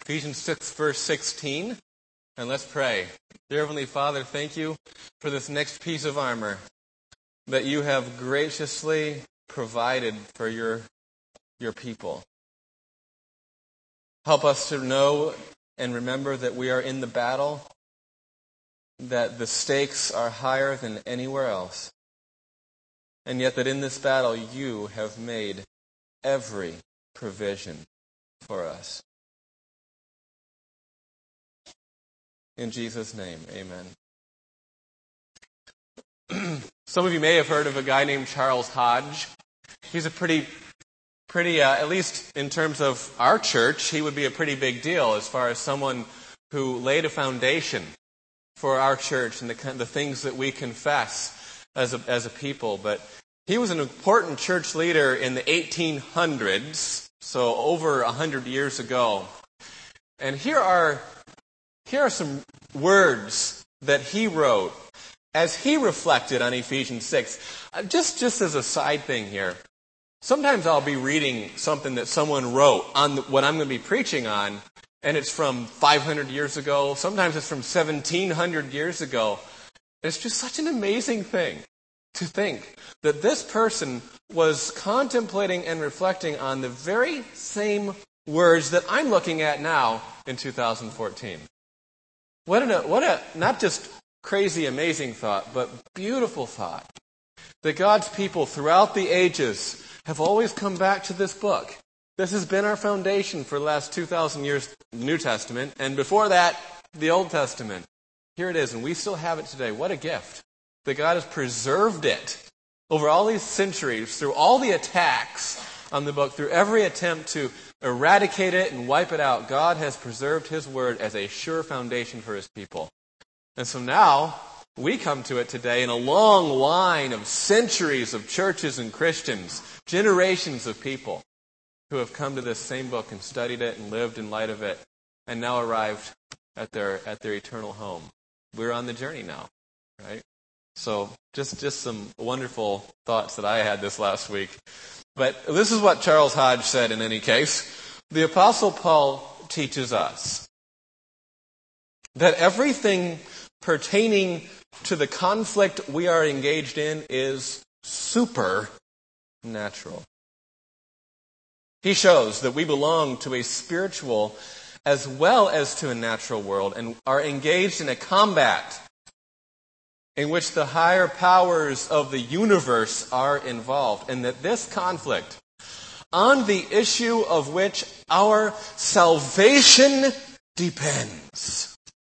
Ephesians 6, verse 16. And let's pray. Dear Heavenly Father, thank you for this next piece of armor that you have graciously provided for your people. Help us to know and remember that we are in the battle, that the stakes are higher than anywhere else, and yet that in this battle you have made every provision for us. In Jesus' name, amen. Some of you may have heard of a guy named Charles Hodge. He's a pretty, at least in terms of our church, he would be a pretty big deal as far as someone who laid a foundation for our church and the things that we confess as a people. But he was an important church leader in the 1800s, so over 100 years ago. And here are some words that he wrote as he reflected on Ephesians 6. Just as a side thing here, sometimes I'll be reading something that someone wrote on what I'm going to be preaching on, and it's from 500 years ago. Sometimes it's from 1700 years ago. It's just such an amazing thing to think that this person was contemplating and reflecting on the very same words that I'm looking at now in 2014. What a not just crazy, amazing thought, but beautiful thought. That God's people throughout the ages have always come back to this book. This has been our foundation for the last 2,000 years, the New Testament, and before that, the Old Testament. Here it is, and we still have it today. What a gift. That God has preserved it over all these centuries, through all the attacks on the book, through every attempt to eradicate it and wipe it out. God has preserved His Word as a sure foundation for His people. And so now, we come to it today in a long line of centuries of churches and Christians, generations of people who have come to this same book and studied it and lived in light of it, and now arrived at their eternal home. We're on the journey now, right? So just some wonderful thoughts that I had this last week. But this is what Charles Hodge said in any case. The Apostle Paul teaches us that everything pertaining to the conflict we are engaged in is supernatural. He shows that we belong to a spiritual as well as to a natural world and are engaged in a combat in which the higher powers of the universe are involved, and that this conflict, on the issue of which our salvation depends,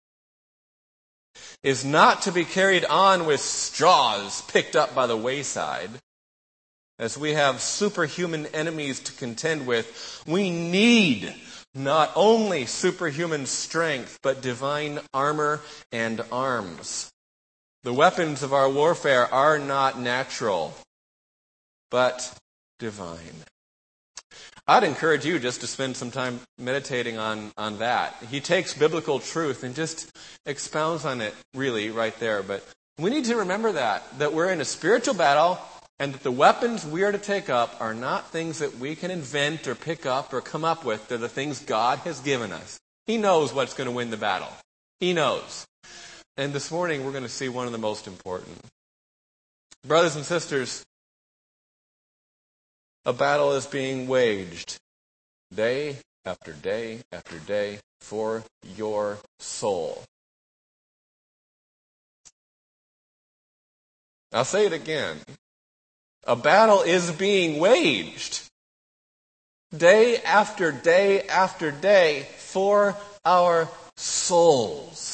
is not to be carried on with straws picked up by the wayside. As we have superhuman enemies to contend with, we need not only superhuman strength, but divine armor and arms. The weapons of our warfare are not natural, but divine. I'd encourage you just to spend some time meditating on that. He takes biblical truth and just expounds on it really right there. But we need to remember that we're in a spiritual battle, and that the weapons we are to take up are not things that we can invent or pick up or come up with. They're the things God has given us. He knows what's going to win the battle. He knows. And this morning we're going to see one of the most important. Brothers and sisters, a battle is being waged day after day after day for your soul. I'll say it again. A battle is being waged day after day after day for our souls.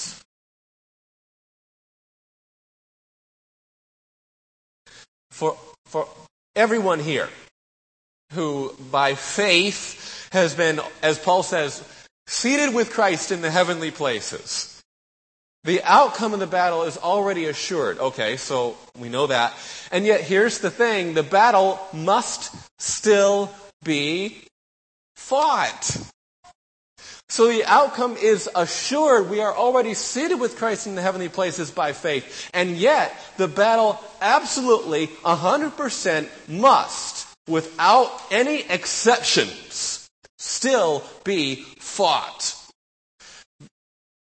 For everyone here who by faith has been, as Paul says, seated with Christ in the heavenly places. The outcome of the battle is already assured. Okay, so we know that. And yet here's the thing, the battle must still be fought. So the outcome is assured. We are already seated with Christ in the heavenly places by faith. And yet, the battle absolutely, 100% must, without any exceptions, still be fought.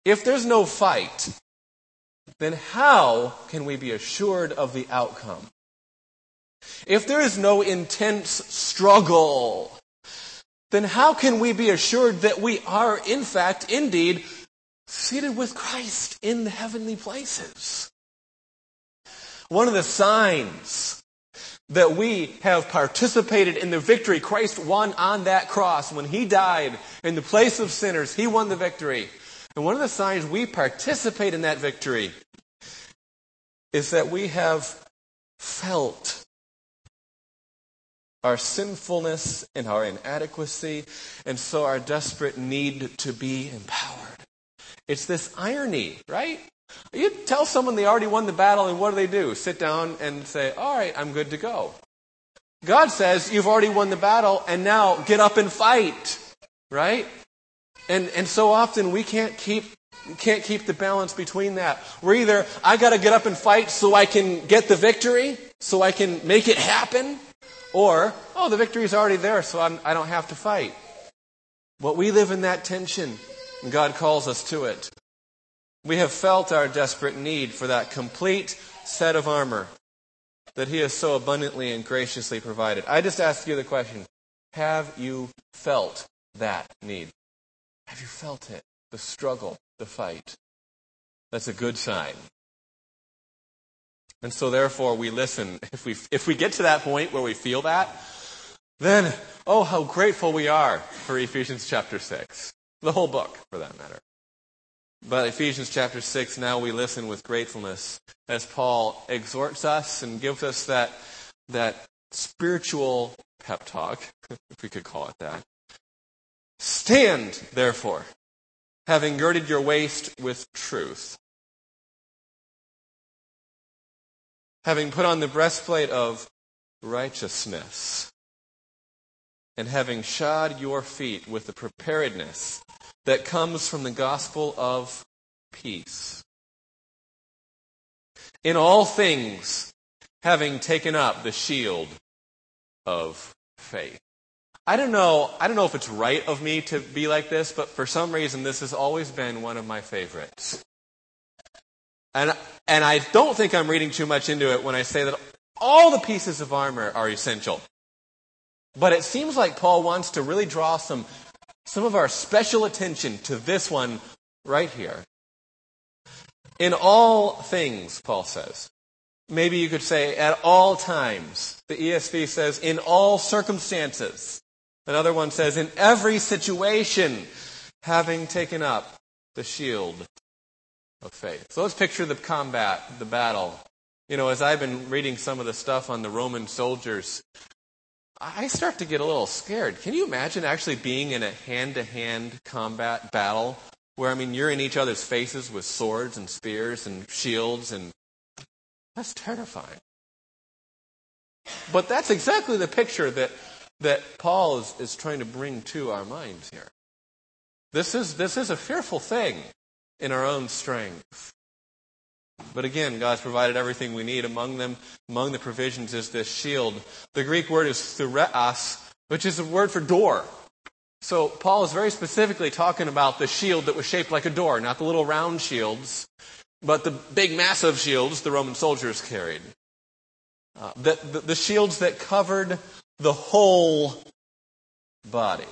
if there's no fight, then how can we be assured of the outcome? If there is no intense struggle, then how can we be assured that we are, in fact, indeed, seated with Christ in the heavenly places? One of the signs that we have participated in the victory Christ won on that cross when He died in the place of sinners, He won the victory. And one of the signs we participate in that victory is that we have felt our sinfulness and our inadequacy, and so our desperate need to be empowered. It's this irony, right? You tell someone they already won the battle, and what do? Sit down and say, all right, I'm good to go. God says, you've already won the battle, and now get up and fight, right? And so often we can't keep the balance between that. We're either, I got to get up and fight so I can get the victory, so I can make it happen, or, the victory's already there, so I don't have to fight. But we live in that tension, and God calls us to it. We have felt our desperate need for that complete set of armor that He has so abundantly and graciously provided. I just ask you the question, have you felt that need? Have you felt it? The struggle, the fight? That's a good sign. And so therefore we listen. If we get to that point where we feel that, then, how grateful we are for Ephesians chapter 6. The whole book, for that matter. But Ephesians chapter 6, now we listen with gratefulness as Paul exhorts us and gives us that spiritual pep talk, if we could call it that. Stand, therefore, having girded your waist with truth, having put on the breastplate of righteousness, and having shod your feet with the preparedness that comes from the gospel of peace. In all things, having taken up the shield of faith. I don't know if it's right of me to be like this, but for some reason this has always been one of my favorites. And I don't think I'm reading too much into it when I say that all the pieces of armor are essential. But it seems like Paul wants to really draw some of our special attention to this one right here. In all things, Paul says. Maybe you could say at all times. The ESV says in all circumstances. Another one says in every situation, having taken up the shield of faith. So let's picture the combat, the battle. As I've been reading some of the stuff on the Roman soldiers, I start to get a little scared. Can you imagine actually being in a hand-to-hand combat battle where, you're in each other's faces with swords and spears and shields, and that's terrifying. But that's exactly the picture that Paul is trying to bring to our minds here. This is a fearful thing in our own strength. But again, God's provided everything we need. Among the provisions is this shield. The Greek word is thureos, which is a word for door. So Paul is very specifically talking about the shield that was shaped like a door, not the little round shields, but the big massive shields the Roman soldiers carried. The shields that covered the whole body.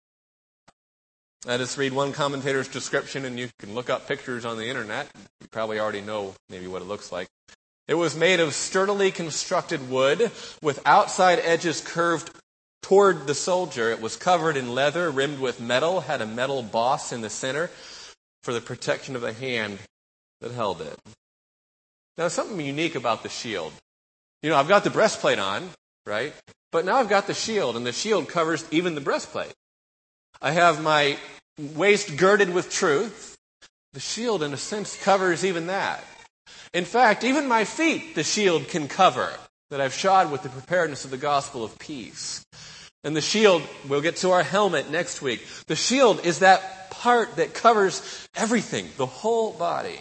I just read one commentator's description, and you can look up pictures on the internet. You probably already know maybe what it looks like. It was made of sturdily constructed wood with outside edges curved toward the soldier. It was covered in leather, rimmed with metal, had a metal boss in the center for the protection of the hand that held it. Now, there's something unique about the shield. I've got the breastplate on, right? But now I've got the shield, and the shield covers even the breastplate. I have my waist girded with truth. The shield, in a sense, covers even that. In fact, even my feet, the shield can cover, that I've shod with the preparedness of the gospel of peace. And the shield, we'll get to our helmet next week. The shield is that part that covers everything, the whole body.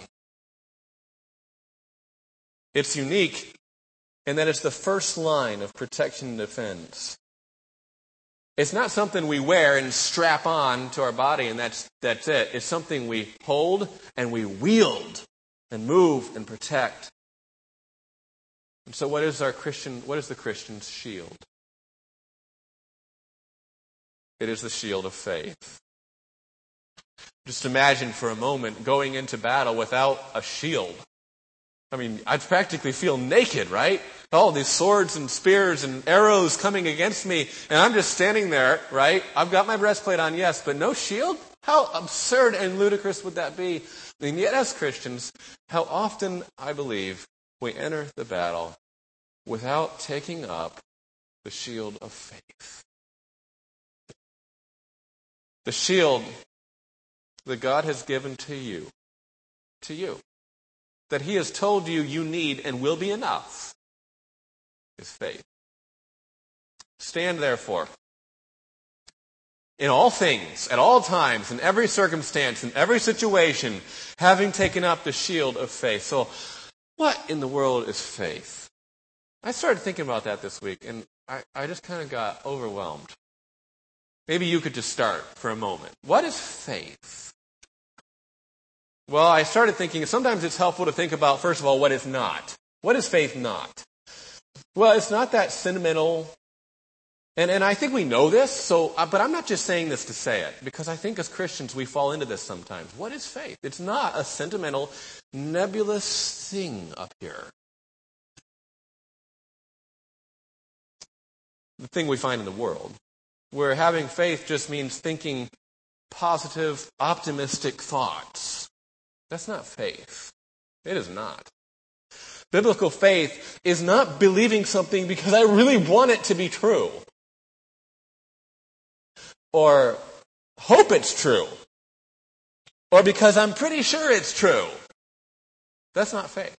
It's unique in that it's the first line of protection and defense. It's not something we wear and strap on to our body and that's it. It's something we hold and we wield and move and protect. And so what is the Christian's shield? It is the shield of faith. Just imagine for a moment going into battle without a shield. I mean, I'd practically feel naked, right? All these swords and spears and arrows coming against me, and I'm just standing there, right? I've got my breastplate on, yes, but no shield? How absurd and ludicrous would that be? And yet as Christians, how often, I believe, we enter the battle without taking up the shield of faith. The shield that God has given to you, that He has told you you need and will be enough, is faith. Stand therefore, in all things, at all times, in every circumstance, in every situation, having taken up the shield of faith. So, what in the world is faith? I started thinking about that this week, and I just kind of got overwhelmed. Maybe you could just start for a moment. What is faith? Well, I started thinking sometimes it's helpful to think about, first of all, what is not. What is faith not? Well, it's not that sentimental. And I think we know this, but I'm not just saying this to say it, because I think as Christians we fall into this sometimes. What is faith? It's not a sentimental, nebulous thing up here. The thing we find in the world, where having faith just means thinking positive, optimistic thoughts. That's not faith. It is not. Biblical faith is not believing something because I really want it to be true. Or hope it's true. Or because I'm pretty sure it's true. That's not faith.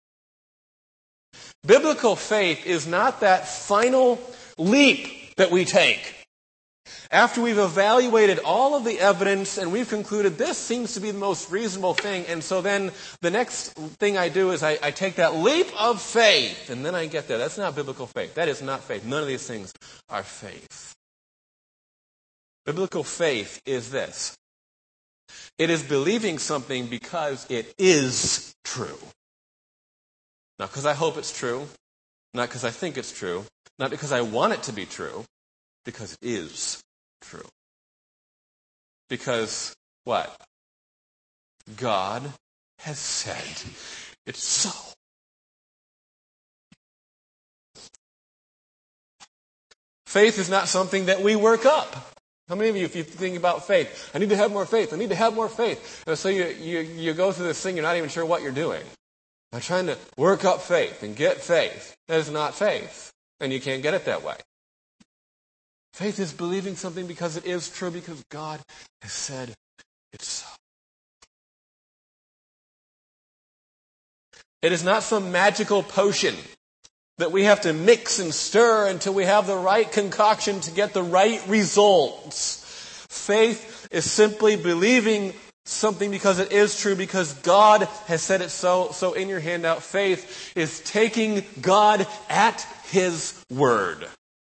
Biblical faith is not that final leap that we take after we've evaluated all of the evidence and we've concluded this seems to be the most reasonable thing, and so then the next thing I do is I take that leap of faith and then I get there. That's not biblical faith. That is not faith. None of these things are faith. Biblical faith is this. It is believing something because it is true. Not because I hope it's true, not because I think it's true, not because I want it to be true, because it is true. Because what? God has said it's so. Faith is not something that we work up. How many of you, if you think about faith, I need to have more faith, I need to have more faith. And so you go through this thing, you're not even sure what you're doing. I'm trying to work up faith and get faith. That is not faith. And you can't get it that way. Faith is believing something because it is true, because God has said it's so. It is not some magical potion that we have to mix and stir until we have the right concoction to get the right results. Faith is simply believing something because it is true, because God has said it so. So in your handout, faith is taking God at His word.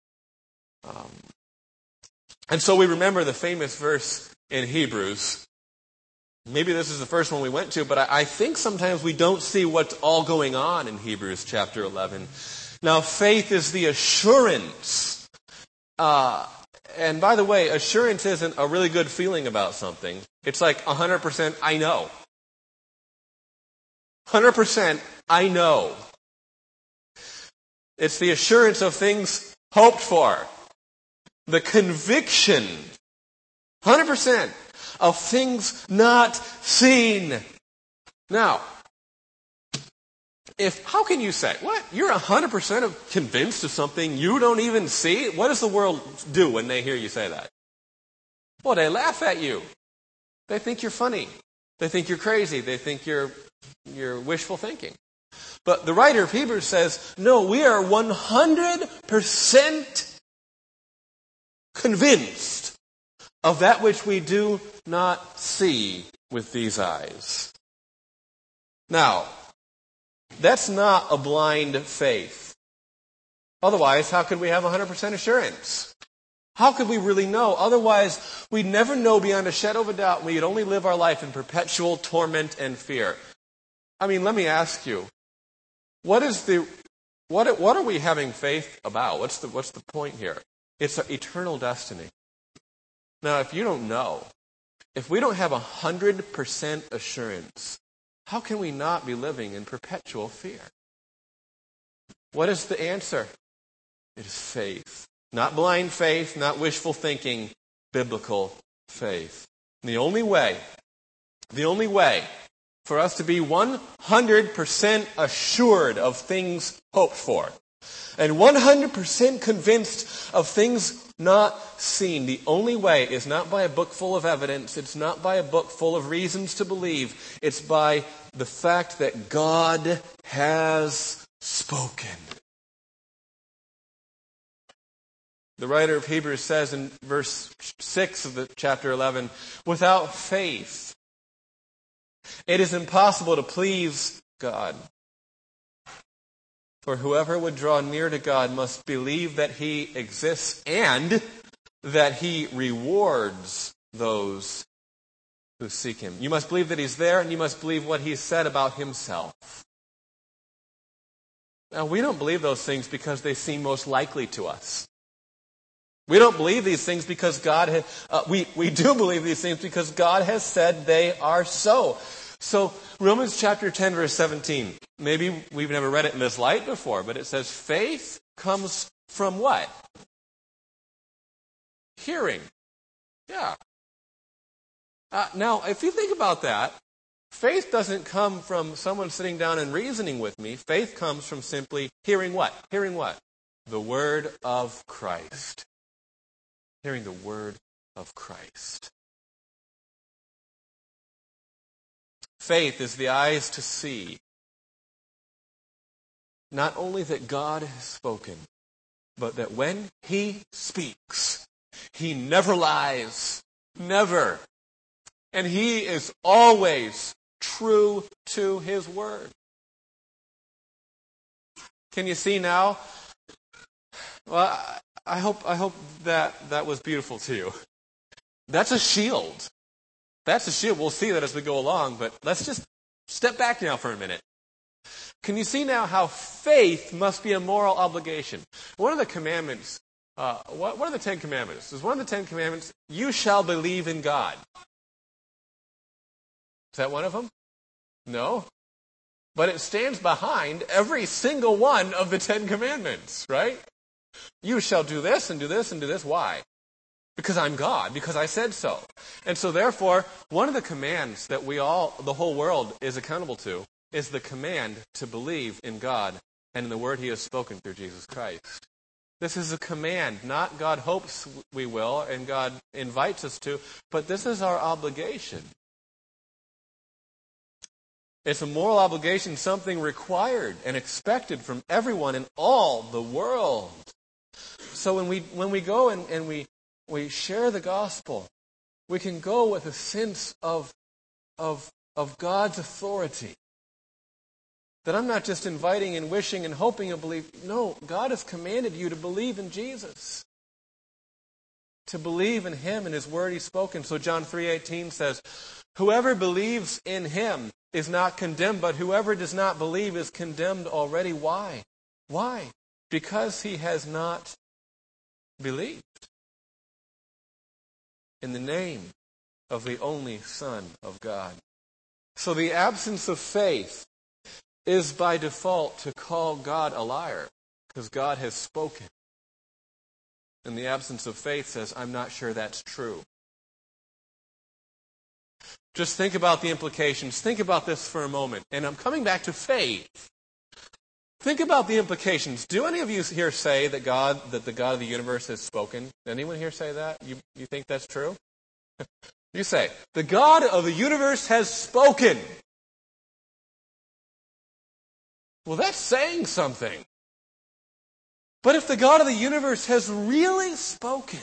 And so we remember the famous verse in Hebrews. Maybe this is the first one we went to, but I think sometimes we don't see what's all going on in Hebrews chapter 11. Now, faith is the assurance. And by the way, assurance isn't a really good feeling about something. It's like 100% I know. 100% I know. It's the assurance of things hoped for. The conviction, 100%, of things not seen. Now, how can you say, what? You're 100% convinced of something you don't even see? What does the world do when they hear you say that? Well, they laugh at you. They think you're funny. They think you're crazy. They think you're wishful thinking. But the writer of Hebrews says, no, we are 100% convinced of that which we do not see with these eyes. Now, that's not a blind faith. Otherwise, how could we have 100% assurance? How could we really know? Otherwise, we'd never know beyond a shadow of a doubt, and we'd only live our life in perpetual torment and fear. I mean, let me ask you, what are we having faith about? What's the point here? It's an eternal destiny. Now, if you don't know, if we don't have 100% assurance, how can we not be living in perpetual fear? What is the answer? It is faith. Not blind faith, not wishful thinking, biblical faith. And the only way for us to be 100% assured of things hoped for, and 100% convinced of things not seen, the only way is not by a book full of evidence, it's not by a book full of reasons to believe, it's by the fact that God has spoken. The writer of Hebrews says in verse 6 of the chapter 11, without faith, it is impossible to please God. For whoever would draw near to God must believe that He exists and that He rewards those who seek Him. You must believe that He's there, and you must believe what He said about Himself. Now, we don't believe those things because they seem most likely to us. We don't believe these things because God has... we do believe these things because God has said they are so. So, Romans chapter 10, verse 17. Maybe we've never read it in this light before, but it says, faith comes from what? Hearing. Yeah. Now, if you think about that, faith doesn't come from someone sitting down and reasoning with me. Faith comes from simply hearing what? Hearing what? The word of Christ. Hearing the word of Christ. Faith is the eyes to see not only that God has spoken, but that when He speaks, He never lies. Never. And He is always true to His word. Can you see now? Well, I hope that was beautiful to you. That's a shield. That's a shield. We'll see that as we go along, but let's just step back now for a minute. Can you see now how faith must be a moral obligation? One of the commandments, what are the 10 Commandments? Is one of the 10 Commandments, you shall believe in God. Is that one of them? No. But it stands behind every single one of the 10 Commandments, right? You shall do this and do this and do this. Why? Because I'm God, because I said so. And so therefore, one of the commands that the whole world is accountable to is the command to believe in God and in the word He has spoken through Jesus Christ. This is a command, not God hopes we will and God invites us to, but this is our obligation. It's a moral obligation, something required and expected from everyone in all the world. So when we go and we share the gospel, we can go with a sense of God's authority. That I'm not just inviting and wishing and hoping and believe. No, God has commanded you to believe in Jesus. To believe in Him and His word He's spoken. So John 3:18 says, whoever believes in Him is not condemned, but whoever does not believe is condemned already. Why? Why? Because he has not believed in the name of the only Son of God. So the absence of faith is by default to call God a liar, because God has spoken. And the absence of faith says, I'm not sure that's true. Just think about the implications. Think about this for a moment. And I'm coming back to faith. Think about the implications. Do any of you here say that the God of the universe has spoken? Anyone here say that? You think that's true? You say, the God of the universe has spoken. Well, that's saying something. But if the God of the universe has really spoken,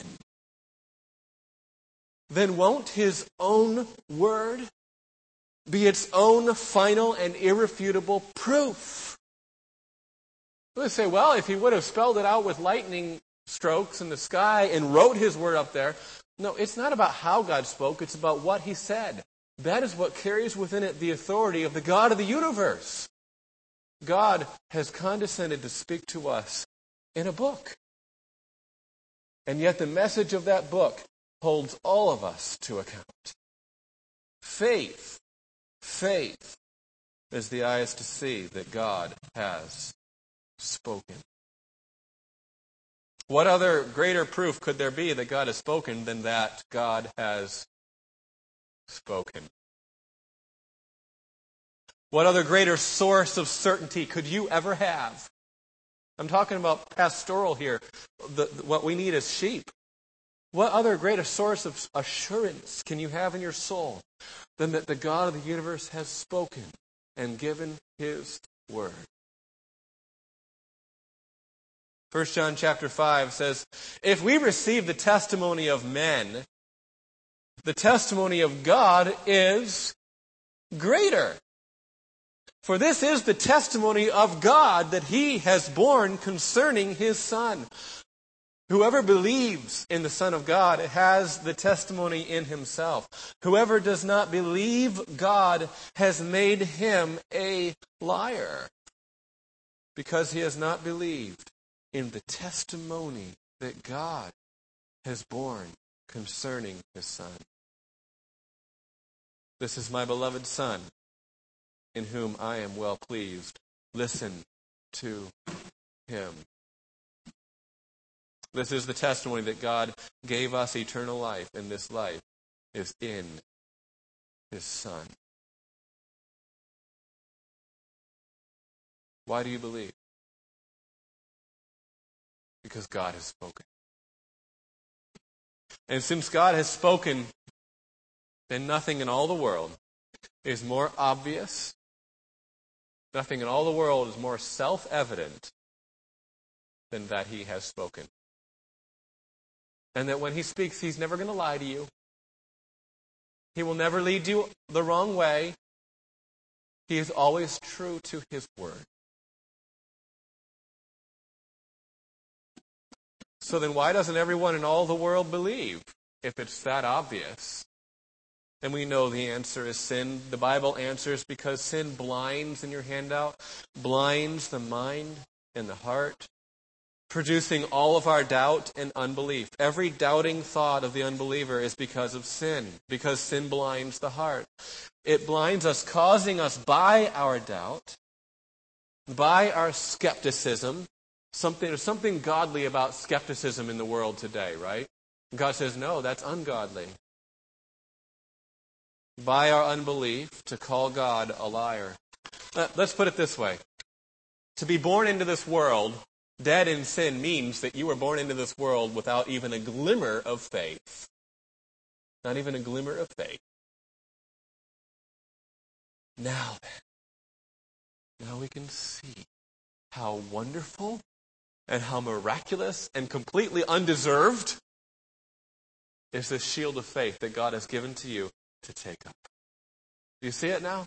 then won't His own word be its own final and irrefutable proof? They say, well, if He would have spelled it out with lightning strokes in the sky and wrote his word up there. No, it's not about how God spoke. It's about what he said. That is what carries within it the authority of the God of the universe. God has condescended to speak to us in a book. And yet the message of that book holds all of us to account. Faith is the eyes to see that God has spoken. What other greater proof could there be that God has spoken than that God has spoken? What other greater source of certainty could you ever have? I'm talking about pastoral here. What we need is sheep. What other greater source of assurance can you have in your soul than that the God of the universe has spoken and given his word? 1 John chapter 5 says, if we receive the testimony of men, the testimony of God is greater. For this is the testimony of God that he has borne concerning his Son. Whoever believes in the Son of God has the testimony in himself. Whoever does not believe God has made him a liar, because he has not believed in the testimony that God has borne concerning his Son. This is my beloved Son, in whom I am well pleased. Listen to him. This is the testimony that God gave us eternal life, and this life is in his Son. Why do you believe? Because God has spoken. And since God has spoken, then nothing in all the world is more obvious. Nothing in all the world is more self-evident than that he has spoken. And that when he speaks, he's never going to lie to you. He will never lead you the wrong way. He is always true to his word. So then why doesn't everyone in all the world believe if it's that obvious? And we know the answer is sin. The Bible answers because sin blinds, in your handout, blinds the mind and the heart, producing all of our doubt and unbelief. Every doubting thought of the unbeliever is because of sin, because sin blinds the heart. It blinds us, causing us by our doubt, by our skepticism. There's something godly about skepticism in the world today, right? God says, no, that's ungodly. By our unbelief, to call God a liar. Let's put it this way. To be born into this world, dead in sin, means that you were born into this world without even a glimmer of faith. Not even a glimmer of faith. Now we can see how wonderful and how miraculous and completely undeserved is this shield of faith that God has given to you to take up. Do you see it now?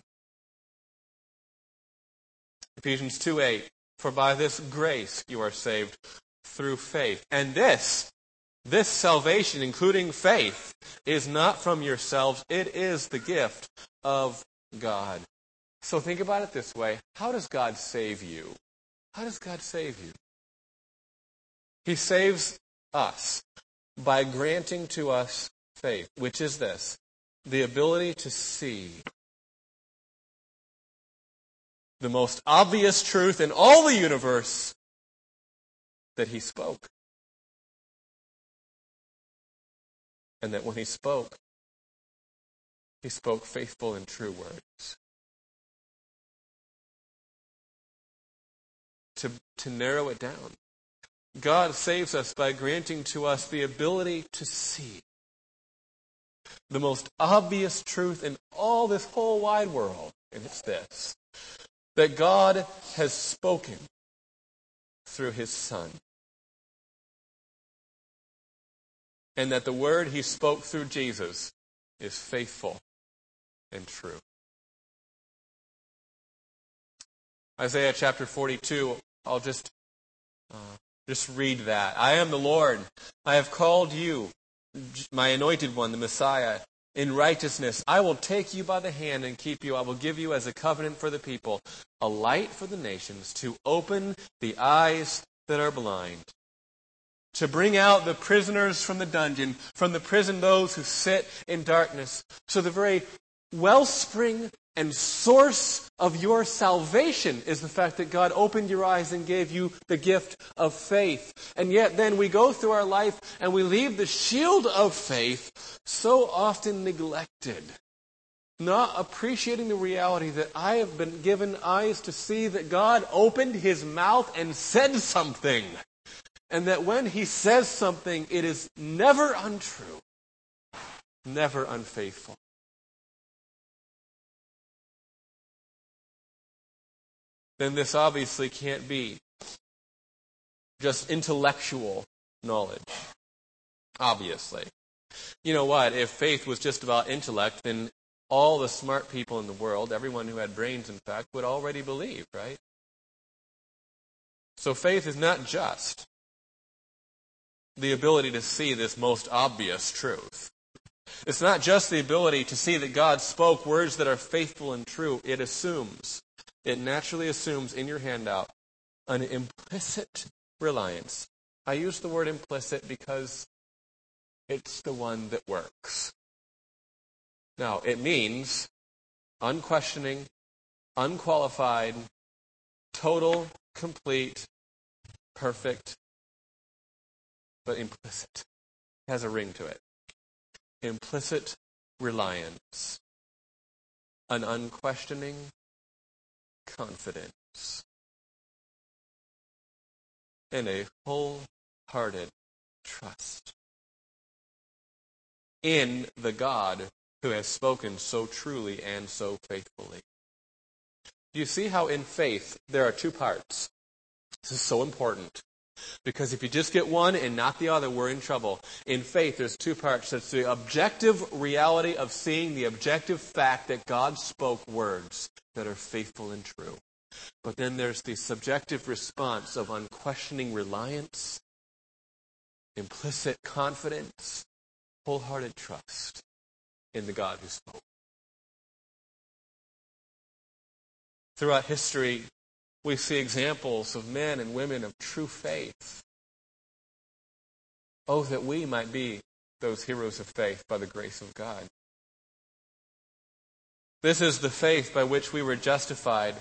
Ephesians 2:8, for by this grace you are saved through faith. And this salvation, including faith, is not from yourselves. It is the gift of God. So think about it this way. How does God save you? How does God save you? He saves us by granting to us faith, which is this: the ability to see the most obvious truth in all the universe, that he spoke. And that when he spoke faithful and true words. To narrow it down, God saves us by granting to us the ability to see the most obvious truth in all this whole wide world. And it's this: that God has spoken through his Son. And that the word he spoke through Jesus is faithful and true. Isaiah chapter 42, I'll just Just read that. I am the Lord. I have called you, my anointed one, the Messiah, in righteousness. I will take you by the hand and keep you. I will give you as a covenant for the people, a light for the nations, to open the eyes that are blind, to bring out the prisoners from the dungeon, from the prison those who sit in darkness. So the very wellspring and source of your salvation is the fact that God opened your eyes and gave you the gift of faith. And yet then we go through our life and we leave the shield of faith so often neglected, not appreciating the reality that I have been given eyes to see that God opened His mouth and said something. And that when He says something, it is never untrue, never unfaithful. Then this obviously can't be just intellectual knowledge. Obviously. You know what? If faith was just about intellect, then all the smart people in the world, everyone who had brains in fact, would already believe, right? So faith is not just the ability to see this most obvious truth. It's not just the ability to see that God spoke words that are faithful and true. It naturally assumes in your handout an implicit reliance. I use the word implicit because it's the one that works. Now, it means unquestioning, unqualified, total, complete, perfect, but implicit. It has a ring to it. Implicit reliance. An unquestioning confidence. And a wholehearted trust in the God who has spoken so truly and so faithfully. Do you see how in faith there are two parts? This is so important. Because if you just get one and not the other, we're in trouble. In faith, there's two parts. It's the objective reality of seeing the objective fact that God spoke words that are faithful and true. But then there's the subjective response of unquestioning reliance, implicit confidence, wholehearted trust in the God who spoke. Throughout history, we see examples of men and women of true faith. Oh, that we might be those heroes of faith by the grace of God. This is the faith by which we were justified.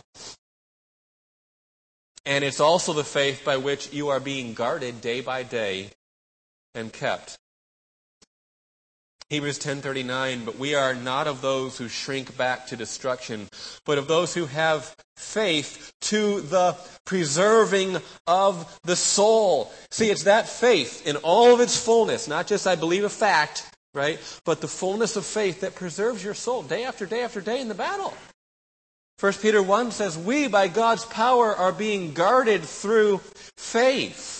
And it's also the faith by which you are being guarded day by day and kept. Hebrews 10:39, but we are not of those who shrink back to destruction, but of those who have faith to the preserving of the soul. See, it's that faith in all of its fullness, not just I believe a fact, right? But the fullness of faith that preserves your soul day after day after day in the battle. 1 Peter 1 says, we by God's power are being guarded through faith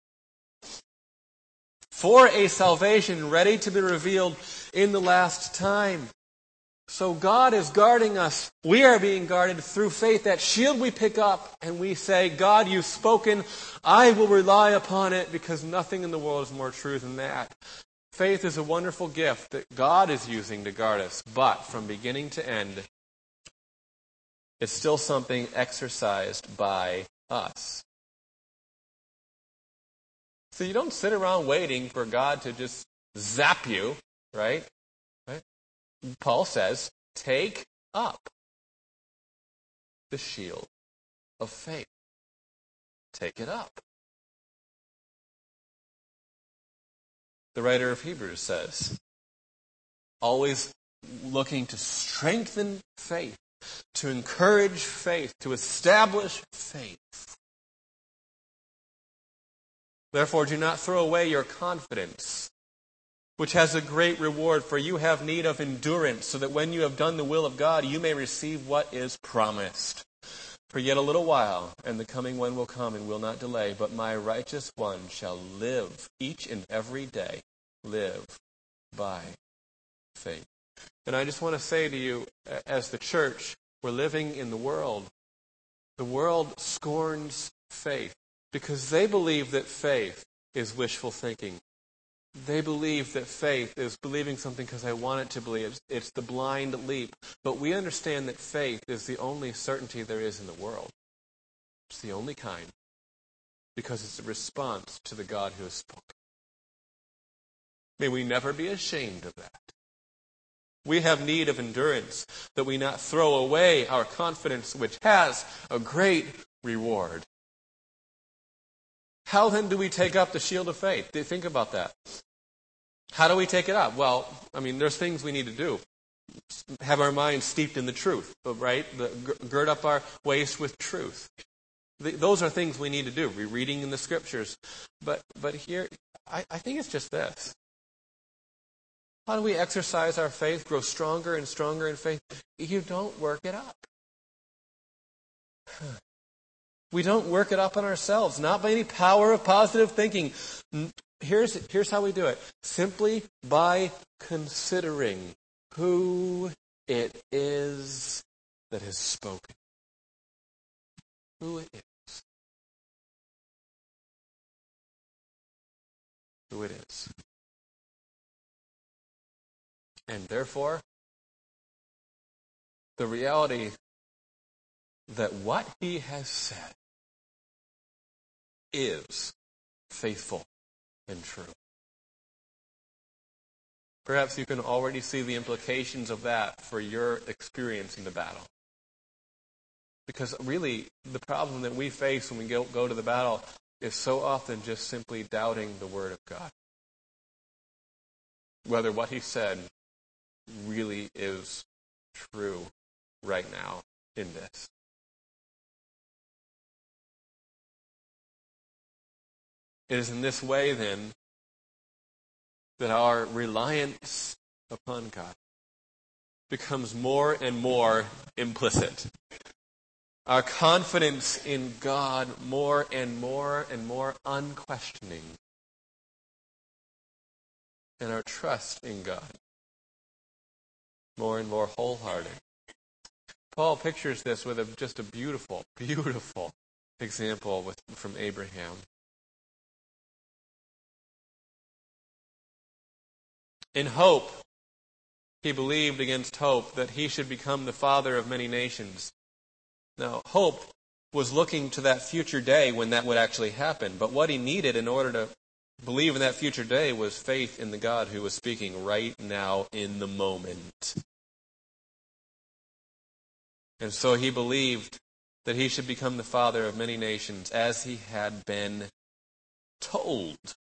for a salvation ready to be revealed in the last time. So God is guarding us. We are being guarded through faith. That shield we pick up and we say, God, you've spoken. I will rely upon it because nothing in the world is more true than that. Faith is a wonderful gift that God is using to guard us. But from beginning to end, it's still something exercised by us. So you don't sit around waiting for God to just zap you, right? Paul says, take up the shield of faith. Take it up. The writer of Hebrews says, always looking to strengthen faith, to encourage faith, to establish faith. Therefore, do not throw away your confidence, which has a great reward, for you have need of endurance, so that when you have done the will of God, you may receive what is promised. For yet a little while, and the coming one will come and will not delay, but my righteous one shall live each and every day, live by faith. And I just want to say to you, as the church, we're living in the world. The world scorns faith. Because they believe that faith is wishful thinking. They believe that faith is believing something because I want it to believe. It's the blind leap. But we understand that faith is the only certainty there is in the world. It's the only kind. Because it's a response to the God who has spoken. May we never be ashamed of that. We have need of endurance, that we not throw away our confidence, which has a great reward. How then do we take up the shield of faith? Think about that. How do we take it up? Well, there's things we need to do. Have our minds steeped in the truth, right? Gird up our waist with truth. Those are things we need to do. We're reading in the Scriptures. But here, I think it's just this. How do we exercise our faith, grow stronger and stronger in faith? You don't work it up. We don't work it up on ourselves, not by any power of positive thinking. Here's how we do it. Simply by considering who it is that has spoken. Who it is. Who it is. And therefore, the reality that what he has said is faithful and true. Perhaps you can already see the implications of that for your experience in the battle. Because really, the problem that we face when we go to the battle is so often just simply doubting the Word of God. Whether what he said really is true right now in this. It is in this way, then, that our reliance upon God becomes more and more implicit. Our confidence in God more and more and more unquestioning. And our trust in God more and more wholehearted. Paul pictures this with just a beautiful, beautiful example from Abraham. In hope, he believed against hope that he should become the father of many nations. Now, hope was looking to that future day when that would actually happen. But what he needed in order to believe in that future day was faith in the God who was speaking right now in the moment. And so he believed that he should become the father of many nations as he had been told.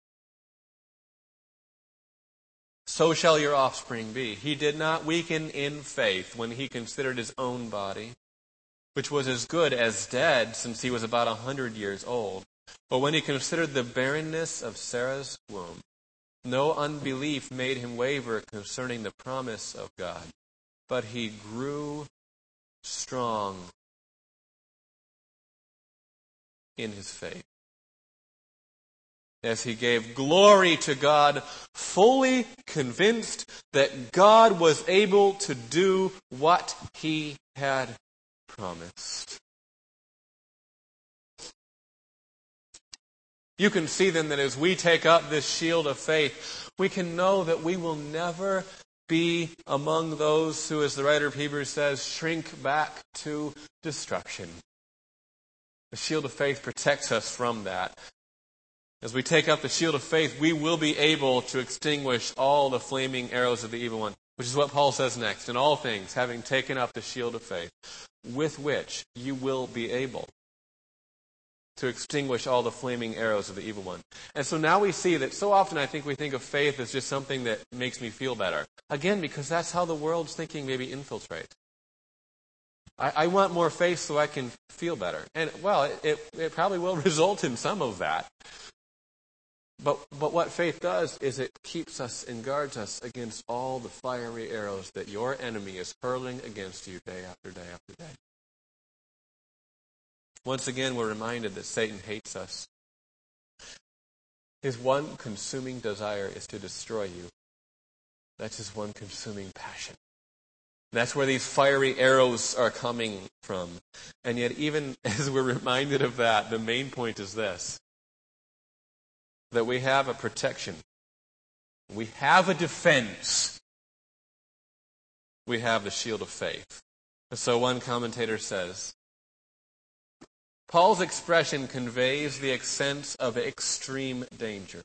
So shall your offspring be. He did not weaken in faith when he considered his own body, which was as good as dead since he was about 100 years old. But when he considered the barrenness of Sarah's womb, no unbelief made him waver concerning the promise of God, but he grew strong in his faith, as he gave glory to God, fully convinced that God was able to do what he had promised. You can see then that as we take up this shield of faith, we can know that we will never be among those who, as the writer of Hebrews says, shrink back to destruction. The shield of faith protects us from that. As we take up the shield of faith, we will be able to extinguish all the flaming arrows of the evil one, which is what Paul says next. In all things, having taken up the shield of faith, with which you will be able to extinguish all the flaming arrows of the evil one. And so now we see that so often I think we think of faith as just something that makes me feel better. Again, because that's how the world's thinking maybe infiltrates. I want more faith so I can feel better. And, well, it probably will result in some of that. But what faith does is it keeps us and guards us against all the fiery arrows that your enemy is hurling against you day after day after day. Once again, we're reminded that Satan hates us. His one consuming desire is to destroy you. That's his one consuming passion. That's where these fiery arrows are coming from. And yet, even as we're reminded of that, the main point is this: that we have a protection. We have a defense. We have the shield of faith. And so one commentator says, Paul's expression conveys the sense of extreme danger.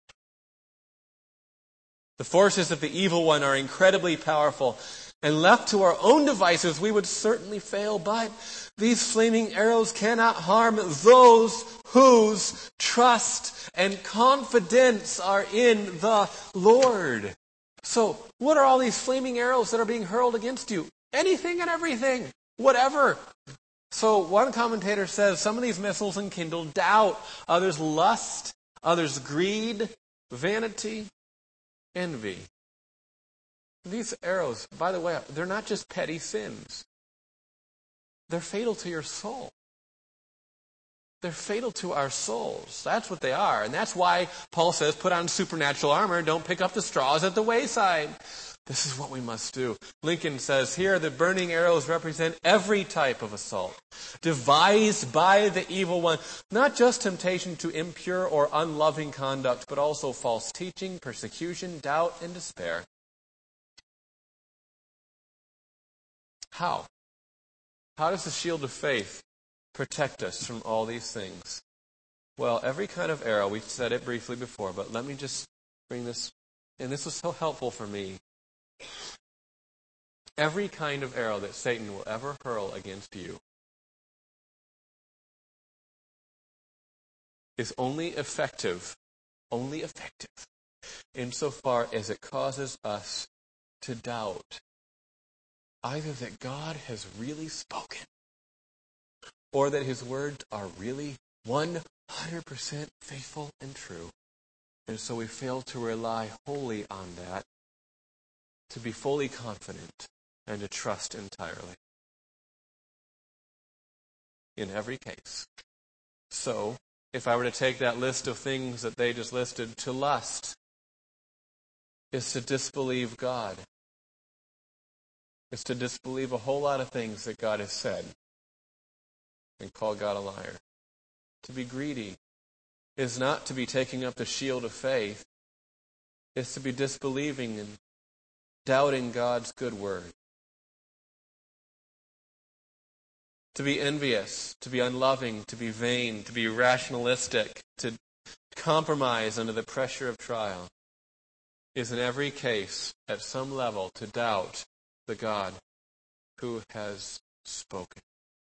The forces of the evil one are incredibly powerful, and left to our own devices, we would certainly fail. But these flaming arrows cannot harm those whose trust and confidence are in the Lord. So, what are all these flaming arrows that are being hurled against you? Anything and everything. Whatever. So, one commentator says some of these missiles enkindle doubt, others lust, others greed, vanity, envy. These arrows, by the way, they're not just petty sins. They're fatal to your soul. They're fatal to our souls. That's what they are. And that's why Paul says, put on supernatural armor. Don't pick up the straws at the wayside. This is what we must do. Lincoln says, here the burning arrows represent every type of assault devised by the evil one. Not just temptation to impure or unloving conduct, but also false teaching, persecution, doubt, and despair. How? How does the shield of faith protect us from all these things? Well, every kind of arrow, we said it briefly before, but let me just bring this, and this was so helpful for me. Every kind of arrow that Satan will ever hurl against you is only effective insofar as it causes us to doubt either that God has really spoken or that His words are really 100% faithful and true. And so we fail to rely wholly on that, to be fully confident and to trust entirely. In every case. So, if I were to take that list of things that they just listed, to lust is to disbelieve God. It's to disbelieve a whole lot of things that God has said and call God a liar. To be greedy is not to be taking up the shield of faith. It's to be disbelieving and doubting God's good word. To be envious, to be unloving, to be vain, to be rationalistic, to compromise under the pressure of trial is in every case, at some level, to doubt the God who has spoken.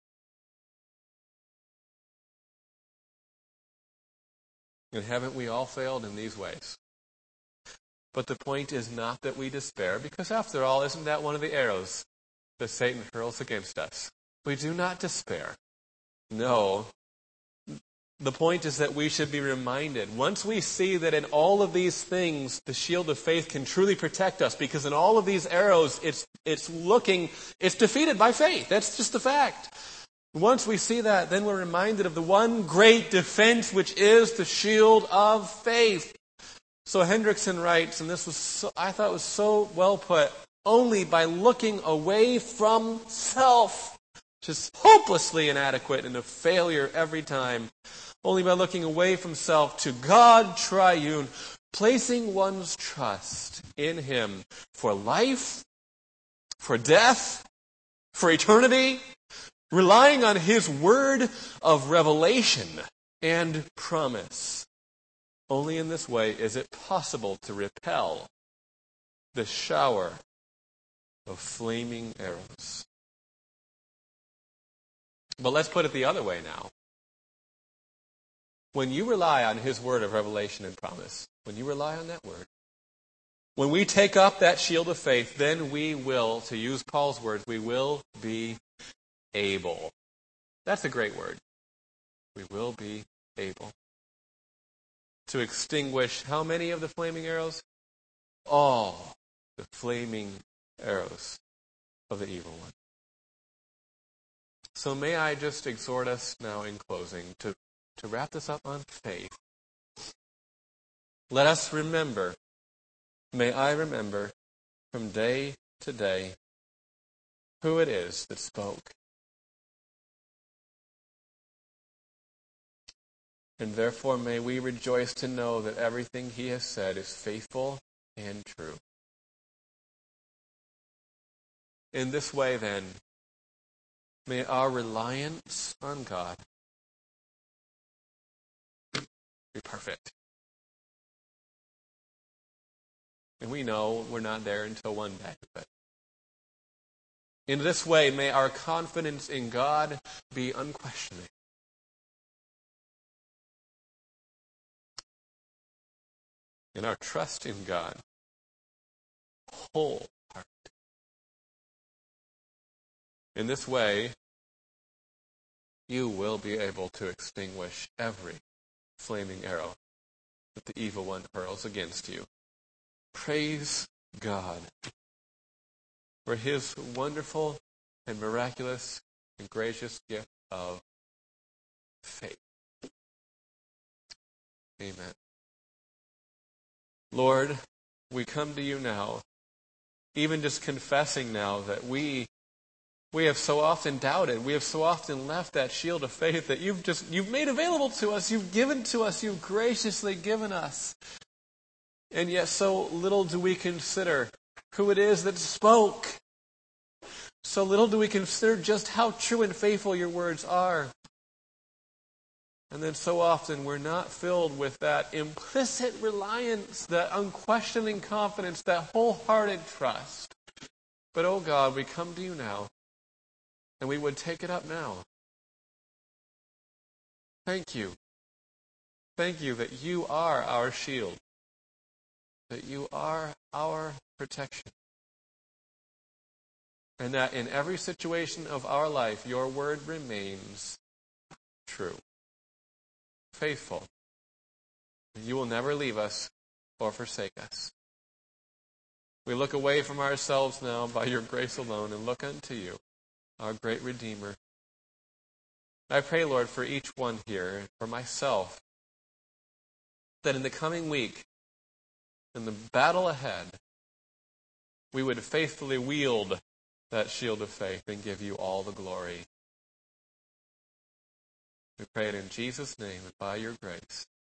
And haven't we all failed in these ways? But the point is not that we despair, because after all, isn't that one of the arrows that Satan hurls against us? We do not despair. No. The point is that we should be reminded, once we see that in all of these things, the shield of faith can truly protect us, because in all of these arrows, it's defeated by faith. That's just the fact. Once we see that, then we're reminded of the one great defense, which is the shield of faith. So Hendrickson writes, and this was I thought was so well put, only by looking away from self, which is hopelessly inadequate and a failure every time, only by looking away from self to God triune, placing one's trust in Him for life, for death, for eternity, relying on His word of revelation and promise. Only in this way is it possible to repel the shower of flaming arrows. But let's put it the other way now. When you rely on His word of revelation and promise, when you rely on that word, when we take up that shield of faith, then we will, to use Paul's words, we will be able. That's a great word. We will be able to extinguish how many of the flaming arrows? All the flaming arrows of the evil one. So may I just exhort us now in closing to wrap this up on faith. Let us remember, may I remember from day to day, who it is that spoke. And therefore may we rejoice to know that everything he has said is faithful and true. In this way, then, may our reliance on God be perfect. And we know we're not there until one day. But in this way, may our confidence in God be unquestioning. And our trust in God wholehearted. In this way, you will be able to extinguish every flaming arrow that the evil one hurls against you. Praise God for his wonderful and miraculous and gracious gift of faith. Amen. Lord, we come to you now, even just confessing now that we have so often doubted. We have so often left that shield of faith that you've made available to us. You've given to us. You've graciously given us. And yet so little do we consider who it is that spoke. So little do we consider just how true and faithful your words are. And then so often we're not filled with that implicit reliance, that unquestioning confidence, that wholehearted trust. But, oh God, we come to you now, and we would take it up now. Thank you. Thank you that you are our shield, that you are our protection, and that in every situation of our life, your word remains true, faithful. You will never leave us or forsake us. We look away from ourselves now by your grace alone and look unto you, our great Redeemer. I pray, Lord, for each one here, for myself, that in the coming week, in the battle ahead, we would faithfully wield that shield of faith and give you all the glory. We pray it in Jesus' name and by your grace.